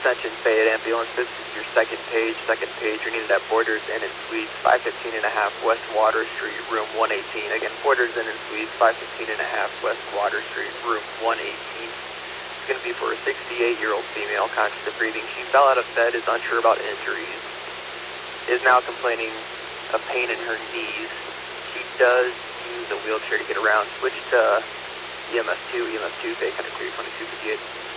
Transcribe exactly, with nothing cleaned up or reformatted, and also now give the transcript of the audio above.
Ascension Fayette Ambulance. This is your second page. Second page, you're needed at Borders Inn and Suites, five fifteen and a half West Water Street, room one eighteen. Again, Borders Inn and Suites, five fifteen and a half West Water Street, room one eighteen. It's going to be for a sixty-eight-year-old female, conscious of breathing. She fell out of bed, is unsure about injuries, is now complaining of pain in her knees. She does use a wheelchair to get around. Switch to E M S two, E M S two, Fayette County three twenty-two fifty-eight.